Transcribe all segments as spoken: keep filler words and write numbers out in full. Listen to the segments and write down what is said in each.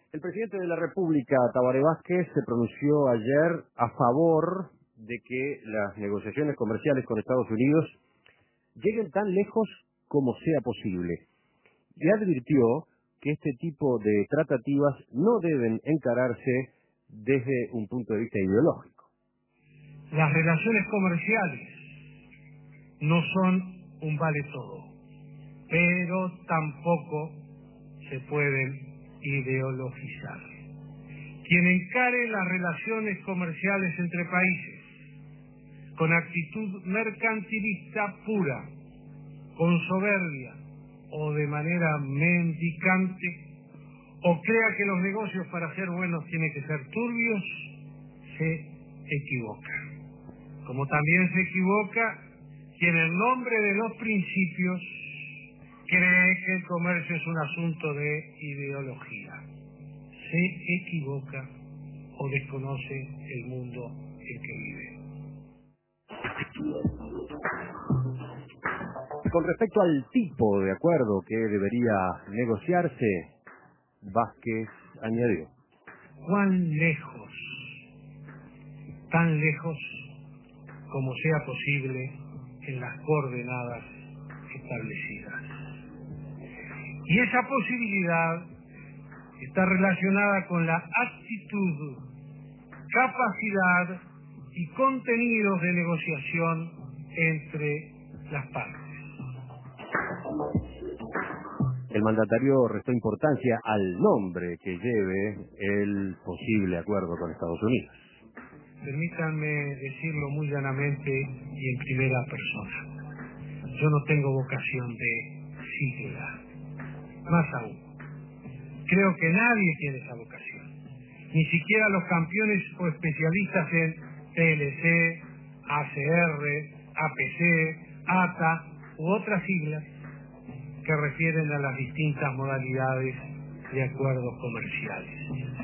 El presidente de la República, Tabaré Vázquez, se pronunció ayer a favor de que las negociaciones comerciales con Estados Unidos lleguen tan lejos como sea posible. Y advirtió que este tipo de tratativas no deben encararse desde un punto de vista ideológico. Las relaciones comerciales no son un vale todo, pero tampoco se pueden ideologizar. Quien encare las relaciones comerciales entre países con actitud mercantilista pura, con soberbia o de manera mendicante, o crea que los negocios para ser buenos tienen que ser turbios, se equivoca. Como también se equivoca quien en nombre de los principios cree que el comercio es un asunto de ideología. Se equivoca o desconoce el mundo en que vive. Con respecto al tipo de acuerdo que debería negociarse, Vázquez añadió: ¿Cuán lejos, tan lejos como sea posible en las coordenadas establecidas? Y esa posibilidad está relacionada con la actitud, capacidad y contenidos de negociación entre las partes. El mandatario restó importancia al nombre que lleve el posible acuerdo con Estados Unidos. Permítanme decirlo muy llanamente y en primera persona. Yo no tengo vocación de sigla. Más aún, creo que nadie tiene esa vocación. Ni siquiera los campeones o especialistas en T L C, A C R, A P C, A T A u otras siglas que refieren a las distintas modalidades de acuerdos comerciales.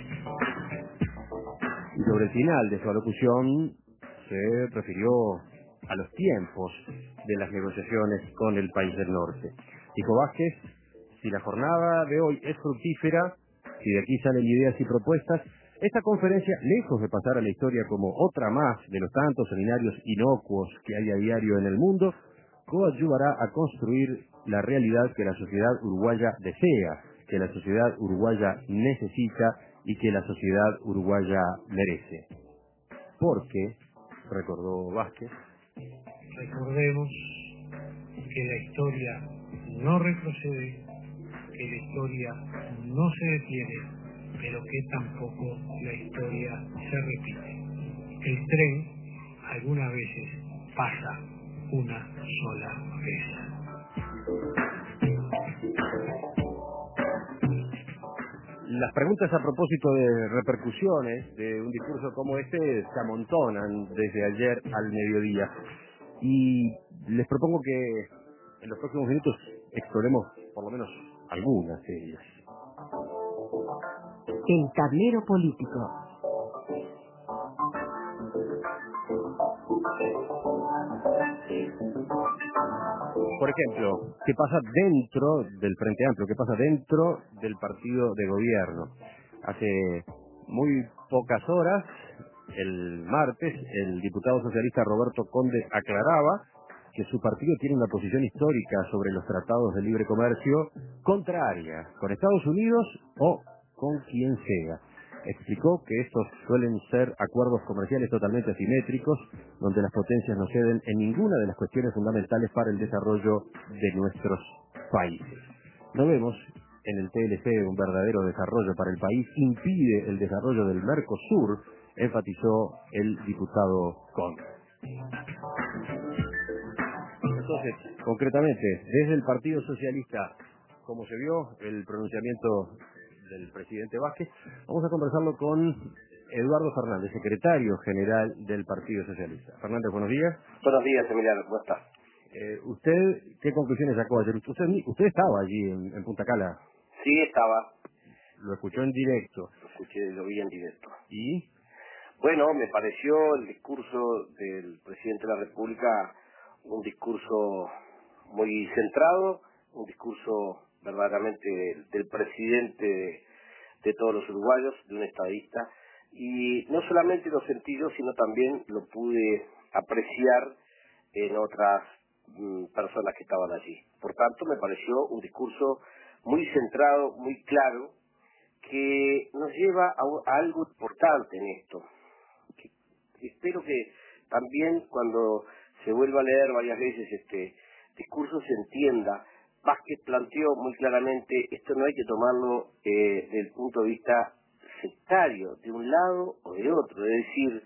Y sobre el final de su alocución se refirió a los tiempos de las negociaciones con el país del norte. Dijo Vázquez: si la jornada de hoy es fructífera, si de aquí salen ideas y propuestas, esta conferencia, lejos de pasar a la historia como otra más de los tantos seminarios inocuos que hay a diario en el mundo, coadyuvará a construir la realidad que la sociedad uruguaya desea, que la sociedad uruguaya necesita y que la sociedad uruguaya merece. Porque, recordó Vázquez, recordemos que la historia no retrocede, que la historia no se detiene, pero que tampoco la historia se repite. El tren algunas veces pasa una sola vez. Las preguntas a propósito de repercusiones de un discurso como este se amontonan desde ayer al mediodía. Y les propongo que en los próximos minutos exploremos por lo menos algunas de ellas. El tablero político. Por ejemplo, ¿qué pasa dentro del Frente Amplio? ¿Qué pasa dentro del partido de gobierno? Hace muy pocas horas, el martes, el diputado socialista Roberto Conde aclaraba que su partido tiene una posición histórica sobre los tratados de libre comercio contraria con Estados Unidos o con quien sea. Explicó que estos suelen ser acuerdos comerciales totalmente asimétricos, donde las potencias no ceden en ninguna de las cuestiones fundamentales para el desarrollo de nuestros países. No vemos en el T L C un verdadero desarrollo para el país, impide el desarrollo del Mercosur, enfatizó el diputado Conde. Entonces, concretamente, desde el Partido Socialista, como se vio el pronunciamiento del presidente Vázquez, vamos a conversarlo con Eduardo Fernández, secretario general del Partido Socialista. Fernández, buenos días. Buenos días, Emiliano, ¿cómo estás? Eh, ¿Usted qué conclusiones sacó ayer? Usted, usted estaba allí en, en Punta Cala. Sí, estaba. Lo escuchó en directo. Lo escuché, lo vi en directo. ¿Y? Bueno, me pareció el discurso del presidente de la República un discurso muy centrado, un discurso verdaderamente del, del presidente de, de todos los uruguayos, de un estadista, y no solamente lo sentí yo, sino también lo pude apreciar en otras mm, personas que estaban allí. Por tanto, me pareció un discurso muy centrado, muy claro, que nos lleva a, a algo importante en esto. Que, espero que también cuando se vuelva a leer varias veces este discurso se entienda. Vázquez planteó muy claramente, esto no hay que tomarlo eh, desde el punto de vista sectario, de un lado o de otro. Es decir,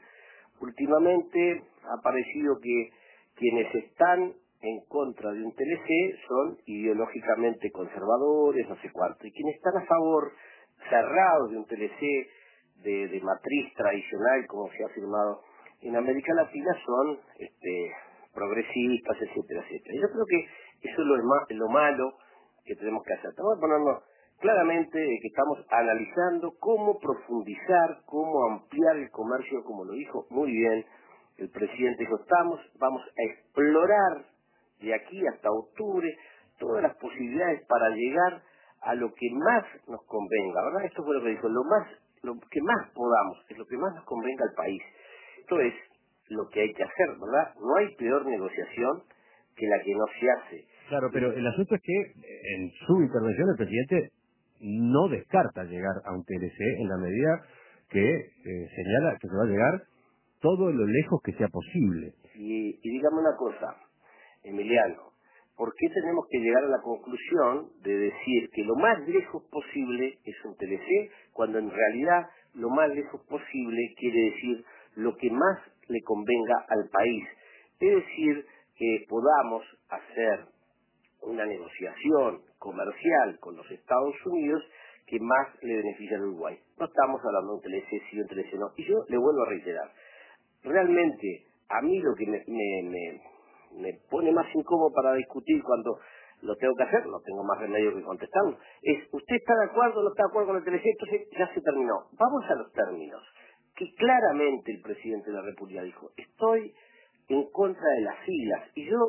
últimamente ha parecido que quienes están en contra de un T L C son ideológicamente conservadores, no sé cuánto, y quienes están a favor, cerrados de un T L C de, de matriz tradicional, como se ha afirmado en América Latina, son este, progresistas, etcétera, etcétera. Yo creo que eso es lo, lo malo que tenemos que hacer. Tenemos que ponernos claramente de que estamos analizando cómo profundizar, cómo ampliar el comercio, como lo dijo muy bien el presidente. Dijo, estamos, vamos a explorar de aquí hasta octubre todas las posibilidades para llegar a lo que más nos convenga, ¿verdad? Esto fue lo que dijo, lo más, lo que más podamos, es lo que más nos convenga al país. Esto es lo que hay que hacer, ¿verdad? No hay peor negociación que la que no se hace. Claro, pero el asunto es que en su intervención el presidente no descarta llegar a un T L C en la medida que eh, señala que se va a llegar todo lo lejos que sea posible. Y, y dígame una cosa, Emiliano, ¿por qué tenemos que llegar a la conclusión de decir que lo más lejos posible es un T L C, cuando en realidad lo más lejos posible quiere decir lo que más le convenga al país? Es decir, que podamos hacer una negociación comercial con los Estados Unidos que más le beneficie al Uruguay. No estamos hablando de un T L C sí, un T L C no. Y yo le vuelvo a reiterar, realmente a mí lo que me, me, me, me pone más incómodo para discutir cuando lo tengo que hacer, no tengo más remedio que contestarlo, es, ¿usted está de acuerdo o no está de acuerdo con el T L C? Entonces ya se terminó. Vamos a los términos. Que claramente el presidente de la República dijo, estoy en contra de las siglas, y yo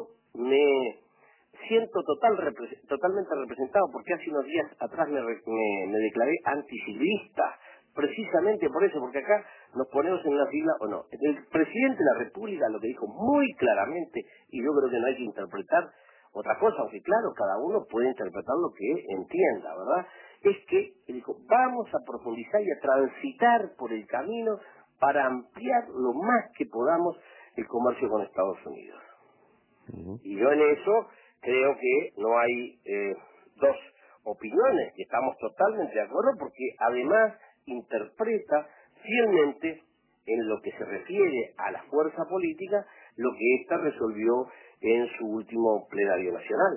me siento total, repre- totalmente representado, porque hace unos días atrás me, re- me, me declaré anticivilista, precisamente por eso, porque acá nos ponemos en una sigla o no. El presidente de la República lo que dijo muy claramente, y yo creo que no hay que interpretar otra cosa, aunque claro, cada uno puede interpretar lo que entienda, ¿verdad? Es que él dijo, vamos a profundizar y a transitar por el camino para ampliar lo más que podamos el comercio con Estados Unidos. Uh-huh. Y yo en eso creo que no hay eh, dos opiniones, que estamos totalmente de acuerdo, porque además interpreta fielmente en lo que se refiere a la fuerza política lo que ésta resolvió en su último plenario nacional.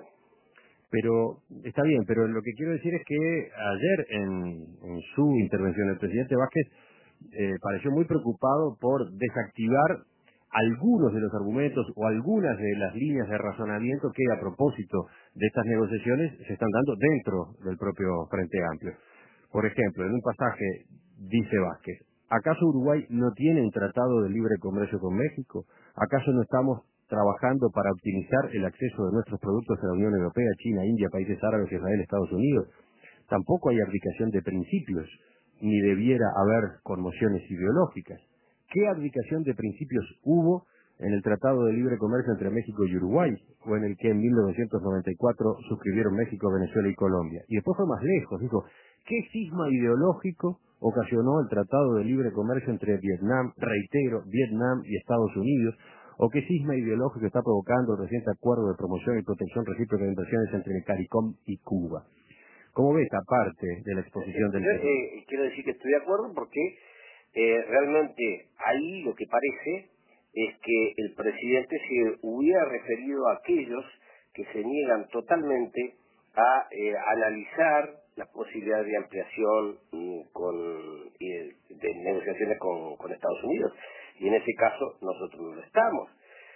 Pero está bien, pero lo que quiero decir es que ayer en, en su intervención el presidente Vázquez eh, pareció muy preocupado por desactivar algunos de los argumentos o algunas de las líneas de razonamiento que a propósito de estas negociaciones se están dando dentro del propio Frente Amplio. Por ejemplo, en un pasaje dice Vázquez, ¿acaso Uruguay no tiene un tratado de libre comercio con México? ¿Acaso no estamos trabajando para optimizar el acceso de nuestros productos a la Unión Europea, China, India, países árabes, Israel, Estados Unidos? Tampoco hay abdicación de principios, ni debiera haber conmociones ideológicas. ¿Qué abdicación de principios hubo en el Tratado de Libre Comercio entre México y Uruguay, o en el que en mil novecientos noventa y cuatro suscribieron México, Venezuela y Colombia? Y después fue más lejos, dijo, ¿qué cisma ideológico ocasionó el Tratado de Libre Comercio entre Vietnam, reitero, Vietnam y Estados Unidos? ¿O qué cisma ideológico está provocando el reciente acuerdo de promoción y protección recíproca de inversiones entre el CARICOM y Cuba? ¿Cómo ve esta parte de la exposición del presidente? Eh, eh, quiero decir que estoy de acuerdo porque eh, realmente ahí lo que parece es que el presidente se hubiera referido a aquellos que se niegan totalmente a eh, analizar las posibilidades de ampliación mm, con, y de, de negociaciones con, con Estados Unidos. Y en ese caso nosotros no lo estamos.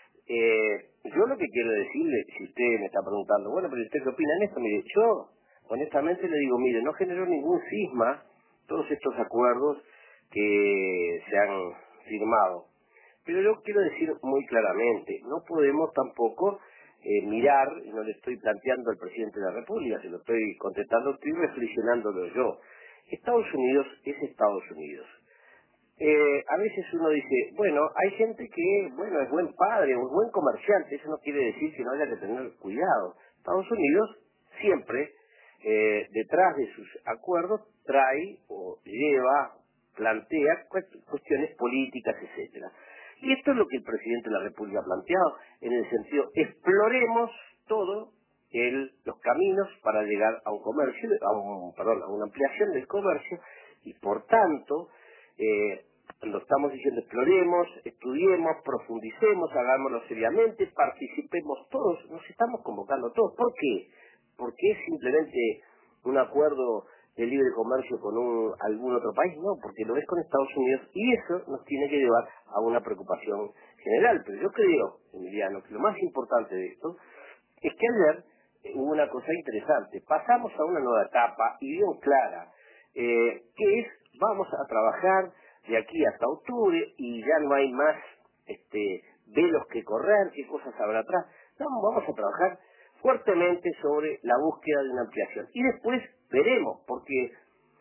Eh, yo lo que quiero decirle, si usted me está preguntando, bueno, pero ¿usted qué opina en esto? Mire, yo honestamente le digo, mire, no generó ningún cisma todos estos acuerdos que se han firmado. Pero yo quiero decir muy claramente, no podemos tampoco eh, mirar, y no le estoy planteando al presidente de la República, se lo estoy contestando, estoy reflexionándolo yo. Estados Unidos es Estados Unidos. Eh, a veces uno dice, bueno, hay gente que, bueno, es buen padre o es buen comerciante, eso no quiere decir que no haya que tener cuidado. Estados Unidos siempre, eh, detrás de sus acuerdos, trae o lleva, plantea cuestiones políticas, etcétera. Y esto es lo que el presidente de la República ha planteado, en el sentido, exploremos todo el, los caminos para llegar a un comercio, a un, perdón, a una ampliación del comercio, y por tanto, eh, lo estamos diciendo, exploremos, estudiemos, profundicemos, hagámoslo seriamente, participemos todos, nos estamos convocando todos. ¿Por qué? Porque es simplemente un acuerdo de libre comercio con un, algún otro país, no, porque lo es con Estados Unidos, y eso nos tiene que llevar a una preocupación general. Pero yo creo, Emiliano, que lo más importante de esto es que ayer eh, hubo una cosa interesante. Pasamos a una nueva etapa y bien clara, eh, que es, vamos a trabajar de aquí hasta octubre y ya no hay más este velos que correr, qué cosas habrá atrás. No, vamos a trabajar fuertemente sobre la búsqueda de una ampliación. Y después veremos, porque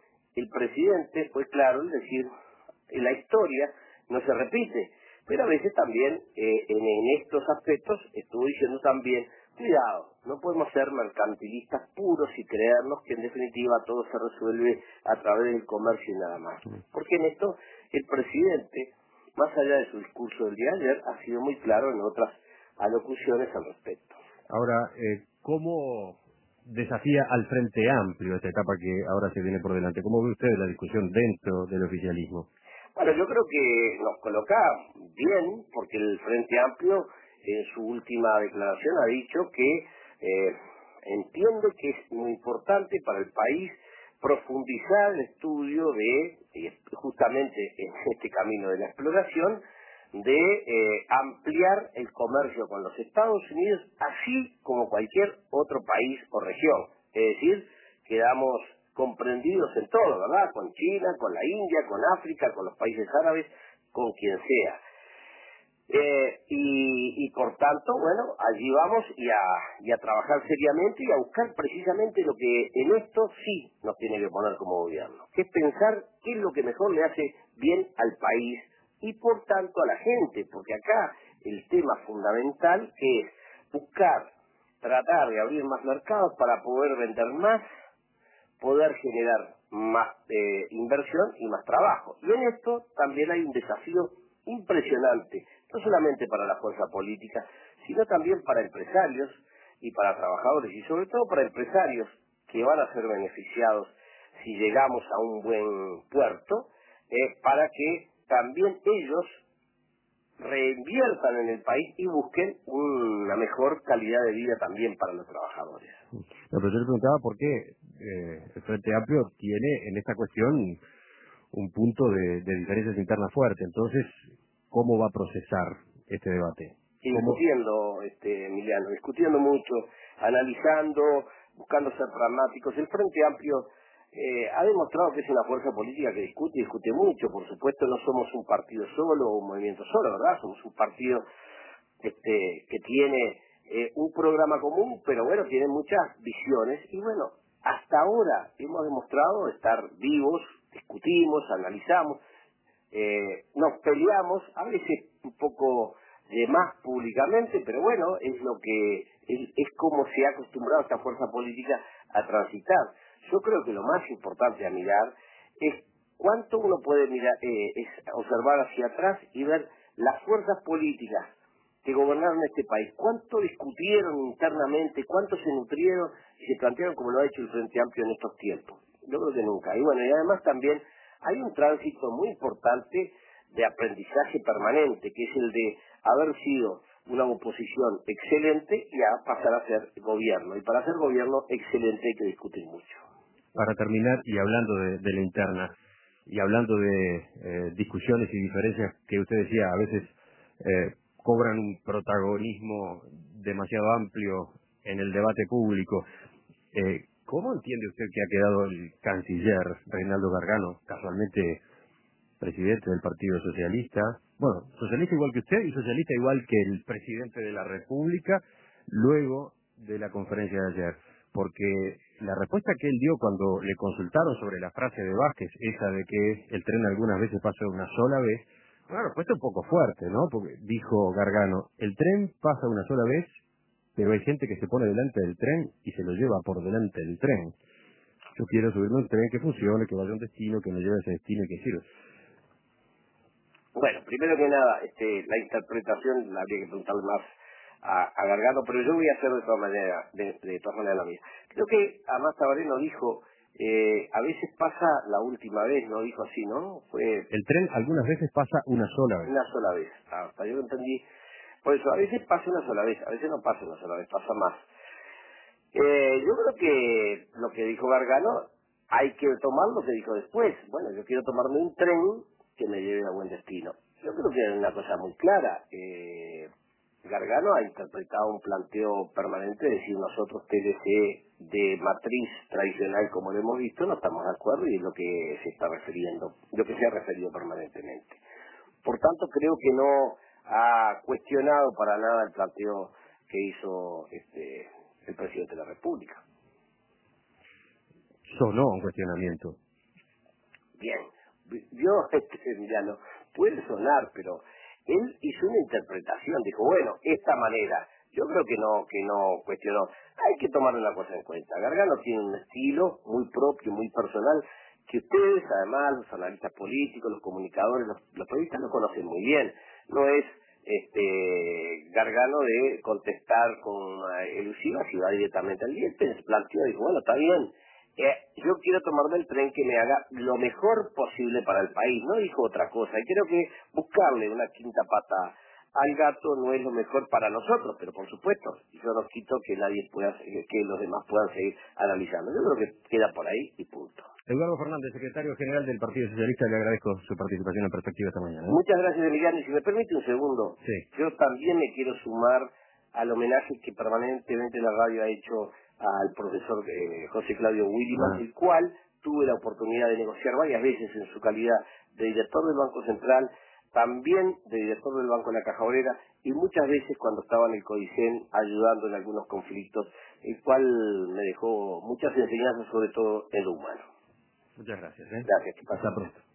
el presidente fue claro en decir, la historia no se repite, pero a veces también eh, en, en estos aspectos estuvo diciendo también, cuidado, no podemos ser mercantilistas puros y creernos que en definitiva todo se resuelve a través del comercio y nada más. Porque en esto el presidente, más allá de su discurso del día de ayer, ha sido muy claro en otras alocuciones al respecto. Ahora, eh, ¿cómo desafía al Frente Amplio esta etapa que ahora se viene por delante? ¿Cómo ve usted la discusión dentro del oficialismo? Bueno, yo creo que nos coloca bien, porque el Frente Amplio en su última declaración ha dicho que eh, entiende que es muy importante para el país profundizar el estudio de, eh, justamente en este camino de la exploración, de eh, ampliar el comercio con los Estados Unidos, así como cualquier otro país o región. Es decir, quedamos comprendidos en todo, ¿verdad? Con China, con la India, con África, con los países árabes, con quien sea. Eh, y, y por tanto, bueno, allí vamos y a, y a trabajar seriamente y a buscar precisamente lo que en esto sí nos tiene que poner como gobierno, que es pensar qué es lo que mejor le hace bien al país y por tanto a la gente, porque acá el tema fundamental es buscar, tratar de abrir más mercados para poder vender más, poder generar más eh, inversión y más trabajo. Y en esto también hay un desafío impresionante, no solamente para la fuerza política, sino también para empresarios y para trabajadores, y sobre todo para empresarios que van a ser beneficiados si llegamos a un buen puerto, eh, para que también ellos reinviertan en el país y busquen una mejor calidad de vida también para los trabajadores. No, pero yo le preguntaba por qué eh, el Frente Amplio tiene en esta cuestión un punto de, de diferencias internas fuerte. Entonces, ¿cómo va a procesar este debate? Sí, ¿Cómo? discutiendo, este, Emiliano, discutiendo mucho, analizando, buscando ser pragmáticos. El Frente Amplio eh, ha demostrado que es una fuerza política que discute y discute mucho. Por supuesto, no somos un partido solo o un movimiento solo, ¿verdad? Somos un partido este, que tiene eh, un programa común, pero bueno, tiene muchas visiones. Y bueno, hasta ahora hemos demostrado estar vivos, discutimos, analizamos, eh, nos peleamos, a veces un poco de más públicamente, pero bueno, es lo que es, es como se ha acostumbrado esta fuerza política a transitar. Yo creo que lo más importante a mirar es cuánto uno puede mirar, eh, es observar hacia atrás y ver las fuerzas políticas que gobernaron este país, cuánto discutieron internamente, cuánto se nutrieron y se plantearon como lo ha hecho el Frente Amplio en estos tiempos. Yo creo que nunca. Y bueno, y además también hay un tránsito muy importante de aprendizaje permanente, que es el de haber sido una oposición excelente y a pasar a ser gobierno. Y para ser gobierno excelente hay que discutir mucho. Para terminar, y hablando de, de la interna, y hablando de eh, discusiones y diferencias que usted decía, a veces eh, cobran un protagonismo demasiado amplio en el debate público, eh, ¿cómo entiende usted que ha quedado el canciller Reinaldo Gargano, casualmente presidente del Partido Socialista? Bueno, socialista igual que usted y socialista igual que el presidente de la República, luego de la conferencia de ayer. porque la respuesta que él dio cuando le consultaron sobre la frase de Vázquez, esa de que el tren algunas veces pasa una sola vez, una respuesta un poco fuerte, ¿no? Porque dijo Gargano, el tren pasa una sola vez, pero hay gente que se pone delante del tren y se lo lleva por delante del tren. Yo quiero subirme a un tren que funcione, que vaya a un destino, que me lleve a ese destino y que sirva. Bueno, primero que nada, este, la interpretación la habría que preguntarle más a, a Gargano, pero yo voy a hacer de todas maneras, de, de todas maneras la mía. Creo que además Tabaré nos dijo, eh, a veces pasa la última vez, no dijo así, ¿no? Fue El tren algunas veces pasa una sola vez. una sola vez, hasta yo lo entendí. Por eso, a veces pasa una sola vez, a veces no pasa una sola vez, pasa más. Eh, yo creo que lo que dijo Gargano, hay que tomar lo que dijo después. Bueno, yo quiero tomarme un tren que me lleve a buen destino. Yo creo que es una cosa muy clara. Eh, Gargano ha interpretado un planteo permanente de decir nosotros T L C de matriz tradicional como lo hemos visto no estamos de acuerdo y es lo que se está refiriendo, lo que se ha referido permanentemente. Por tanto, creo que no ha cuestionado para nada el planteo que hizo este el presidente de la República. Sonó un cuestionamiento. Bien, yo, este, Emiliano, puede sonar, pero él hizo una interpretación, dijo, bueno, esta manera, yo creo que no, que no cuestionó. Hay que tomar una cosa en cuenta. Gargano tiene un estilo muy propio, muy personal, que ustedes, además, los analistas políticos, los comunicadores, los, los periodistas lo conocen muy bien. No es este Gargano de contestar con eh, elusivas y va directamente al diente. Se planteó, dijo, bueno, está bien. Eh, yo quiero tomarme el tren que me haga lo mejor posible para el país, no dijo otra cosa, y creo que buscarle una quinta pata al gato no es lo mejor para nosotros, pero por supuesto, yo no quito que nadie pueda, que los demás puedan seguir analizando, yo creo que queda por ahí y punto. Eduardo Fernández, secretario general del Partido Socialista, le agradezco su participación en Perspectiva esta mañana. ¿eh? Muchas gracias, Emiliano, y si me permite un segundo, sí. Yo también me quiero sumar al homenaje que permanentemente la radio ha hecho al profesor eh, José Claudio Williman, ah. el cual tuve la oportunidad de negociar varias veces en su calidad de director del Banco Central, también de director del Banco de la Caja Obrera, y muchas veces cuando estaba en el CODICEN ayudando en algunos conflictos, el cual me dejó muchas enseñanzas, sobre todo en lo humano. Muchas gracias. ¿eh? Gracias. Hasta pronto.